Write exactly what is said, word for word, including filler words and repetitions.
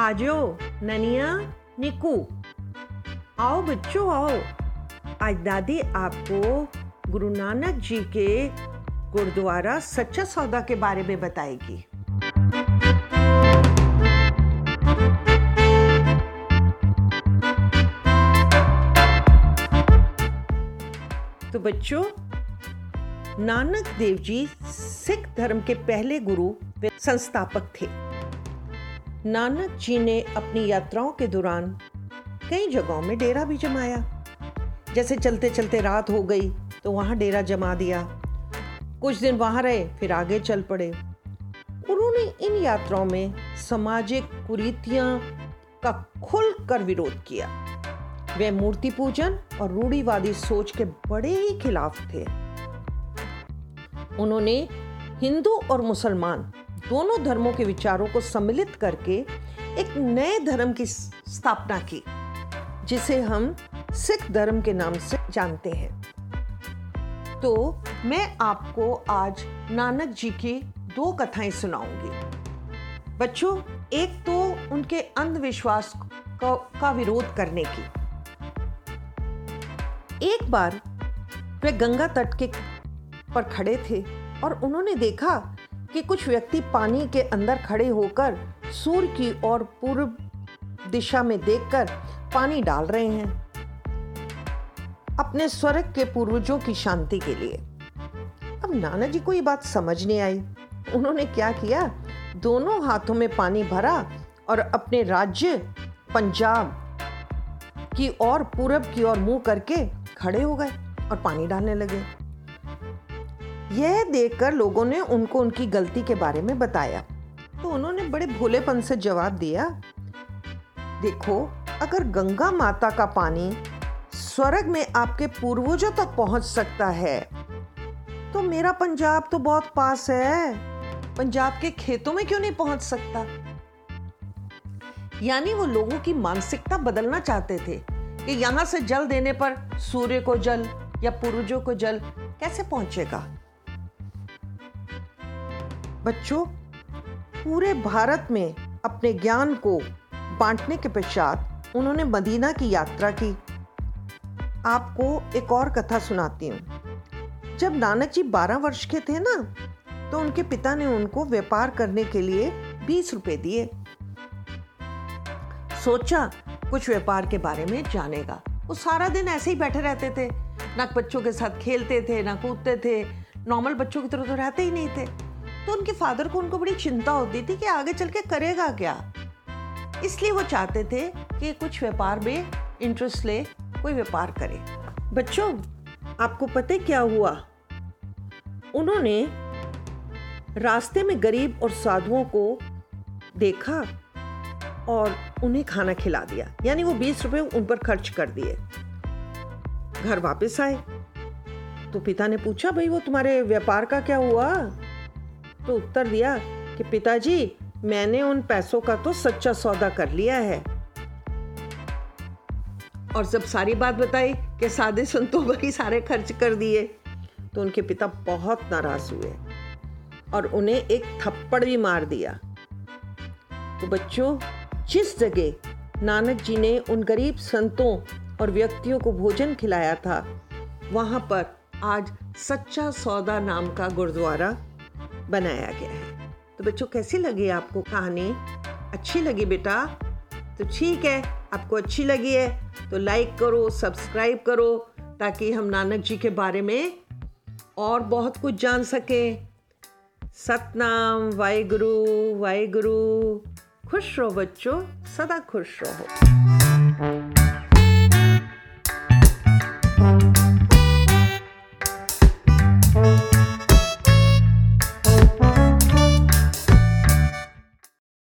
आजो ननिया निकू, आओ बच्चों आओ। आज दादी आपको गुरु नानक जी के गुरुद्वारा सच्चा सौदा के बारे में बताएगी। तो बच्चों, नानक देव जी सिख धर्म के पहले गुरु व संस्थापक थे। नानक जी ने अपनी यात्राओं के दौरान कई जगहों में डेरा भी जमाया। जैसे चलते चलते रात हो गई तो वहां डेरा जमा दिया, कुछ दिन वहां रहे, फिर आगे चल पड़े। उन्होंने इन यात्राओं में सामाजिक कुरीतियां का खुलकर विरोध किया। वे मूर्ति पूजन और रूढ़िवादी सोच के बड़े ही खिलाफ थे। उन्होंने हिंदू और मुसलमान दोनों धर्मों के विचारों को सम्मिलित करके एक नए धर्म की स्थापना की, जिसे हम सिख धर्म के नाम से जानते हैं। तो मैं आपको आज नानक जी की दो कथाएं सुनाऊंगी। बच्चों, एक तो उनके अंधविश्वास का, का विरोध करने की। एक बार वे गंगा तट के पर खड़े थे और उन्होंने देखा कि कुछ व्यक्ति पानी के अंदर खड़े होकर सूर्य की ओर पूर्व दिशा में देखकर पानी डाल रहे हैं, अपने स्वर्ग के पूर्वजों की शांति के लिए। अब नानक जी को ये बात समझ नहीं आई। उन्होंने क्या किया, दोनों हाथों में पानी भरा और अपने राज्य पंजाब की ओर पूरब की ओर मुंह करके खड़े हो गए और पानी डालने लगे। यह देखकर लोगों ने उनको उनकी गलती के बारे में बताया तो उन्होंने बड़े भोलेपन से जवाब दिया, देखो, अगर गंगा माता का पानी स्वर्ग में आपके पूर्वजों तक पहुंच सकता है तो मेरा पंजाब तो बहुत पास है, पंजाब के खेतों में क्यों नहीं पहुंच सकता। यानी वो लोगों की मानसिकता बदलना चाहते थे कि यहां से जल देने पर सूर्य को जल या पूर्वजों को जल कैसे पहुंचेगा। बच्चों, पूरे भारत में अपने ज्ञान को बांटने के पश्चात उन्होंने मदीना की यात्रा की। आपको एक और कथा सुनाती हूँ। जब नानक जी बारह वर्ष के थे ना, तो उनके पिता ने उनको व्यापार करने के लिए बीस रुपए दिए। सोचा कुछ व्यापार के बारे में जानेगा। वो सारा दिन ऐसे ही बैठे रहते थे, ना बच्चों के साथ खेलते थे ना कूदते थे, नॉर्मल बच्चों की तरह तो रहते ही नहीं थे। तो उनके फादर को उनको बड़ी चिंता होती थी कि आगे चल के करेगा क्या। इसलिए वो चाहते थे कि कुछ व्यापार में इंटरेस्ट ले, कोई व्यापार करे। बच्चों, आपको पता है क्या हुआ? उन्होंने रास्ते में गरीब और साधुओं को देखा और उन्हें खाना खिला दिया। यानी वो बीस रुपए उन पर खर्च कर दिए। घर वापस आए तो पिता ने पूछा, भाई वो तुम्हारे व्यापार का क्या हुआ? तो उत्तर दिया कि पिताजी, मैंने उन पैसों का तो सच्चा सौदा कर लिया है। और जब सारी बात बताई कि साधे संतों पर ही सारे खर्च कर दिए, तो उनके पिता बहुत नाराज हुए और उन्हें एक थप्पड़ भी मार दिया। तो बच्चों, जिस जगह नानक जी ने उन गरीब संतों और व्यक्तियों को भोजन खिलाया था, वहां पर आज सच्चा सौदा नाम का गुरुद्वारा बनाया गया है। तो बच्चों, कैसी लगी आपको कहानी? अच्छी लगी बेटा? तो ठीक है, आपको अच्छी लगी है तो लाइक करो, सब्सक्राइब करो, ताकि हम नानक जी के बारे में और बहुत कुछ जान सकें। सतनाम वाहिगुरु वाहिगुरु। खुश रहो बच्चों, सदा खुश रहो।